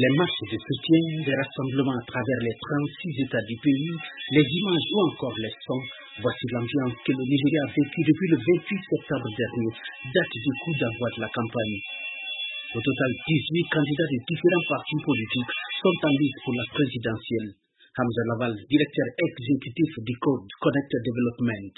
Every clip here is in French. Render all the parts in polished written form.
Les marches de soutien, des rassemblements à travers les 36 États du pays, les images ou encore les sons, voici l'ambiance que le Nigeria a vécue depuis le 28 septembre dernier, date du coup d'envoi de la campagne. Au total, 18 candidats de différents partis politiques sont en lice pour la présidentielle. Hamza Lawal, directeur exécutif du Code Connected Development.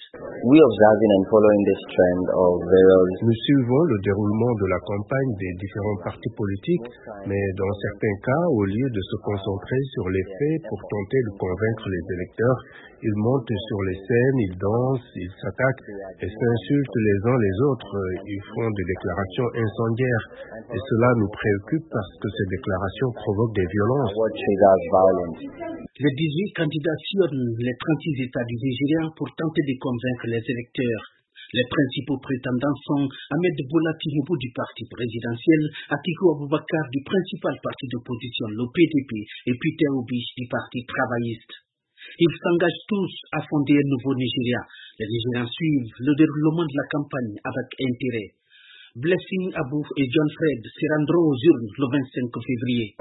Nous suivons le déroulement de la campagne des différents partis politiques, mais dans certains cas, au lieu de se concentrer sur les faits pour tenter de convaincre les électeurs, ils montent sur les scènes, ils dansent, ils s'attaquent et s'insultent les uns les autres. Ils font des déclarations incendiaires et cela nous préoccupe parce que ces déclarations provoquent des violences. Les 18 candidats sillonnent les 36 États du Nigeria pour tenter de convaincre les électeurs. Les principaux prétendants sont Ahmed Bola Tinubu du parti présidentiel, Atiku Abubakar du principal parti d'opposition, le PDP, et Peter Obi du parti travailliste. Ils s'engagent tous à fonder un nouveau Nigeria. Les Nigériens suivent le déroulement de la campagne avec intérêt. Blessing Abou et John Fred se rendront aux urnes le 25 février.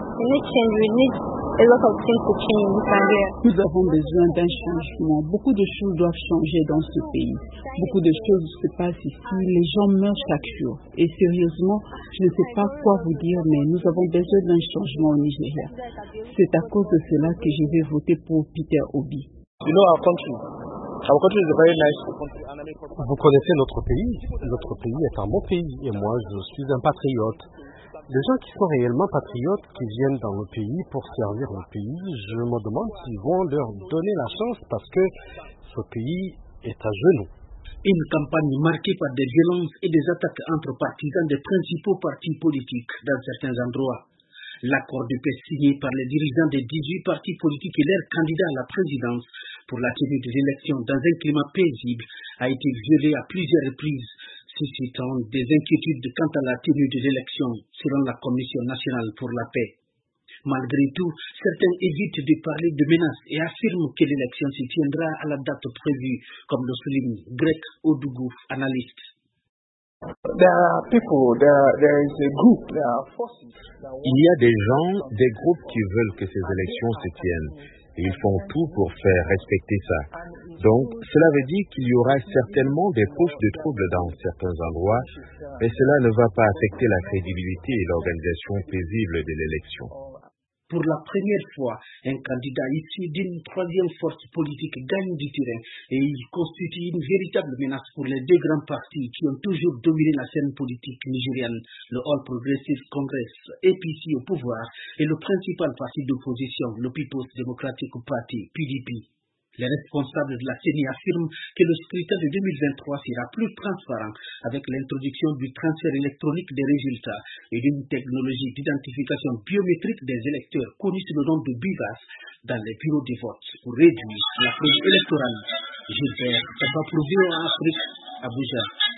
Nous avons besoin d'un changement. Beaucoup de choses doivent changer dans ce pays. Beaucoup de choses se passent ici. Les gens meurent chaque jour. Et sérieusement, je ne sais pas quoi vous dire, mais nous avons besoin d'un changement au Nigeria. C'est à cause de cela que je vais voter pour Peter Obi. Vous connaissez notre pays. Notre pays est un bon pays et moi je suis un patriote. Les gens qui sont réellement patriotes, qui viennent dans le pays pour servir le pays, je me demande s'ils vont leur donner la chance parce que ce pays est à genoux. Une campagne marquée par des violences et des attaques entre partisans des principaux partis politiques dans certains endroits. L'accord de paix signé par les dirigeants des 18 partis politiques et leurs candidats à la présidence pour la tenue des élections dans un climat paisible a été violé à plusieurs reprises, suscitant des inquiétudes quant à la tenue des élections, selon la Commission nationale pour la paix. Malgré tout, certains évitent de parler de menaces et affirment que l'élection se tiendra à la date prévue, comme le souligne Greg Odougou, analyste. Il y a des gens, des groupes qui veulent que ces élections se tiennent et ils font tout pour faire respecter ça. Donc, cela veut dire qu'il y aura certainement des poches de troubles dans certains endroits, mais cela ne va pas affecter la crédibilité et l'organisation paisible de l'élection. Pour la première fois, un candidat issu d'une troisième force politique gagne du terrain et il constitue une véritable menace pour les deux grands partis qui ont toujours dominé la scène politique nigériane, le All Progressive Congress, APC au pouvoir, et le principal parti d'opposition, le People's Democratic Party, PDP. Les responsables de la CENI affirment que le scrutin de 2023 sera plus transparent avec l'introduction du transfert électronique des résultats et d'une technologie d'identification biométrique des électeurs connue sous le nom de BIVAS dans les bureaux de vote pour réduire la fraude électorale. Gilbert Papaprouvio en Afrique, Abuja.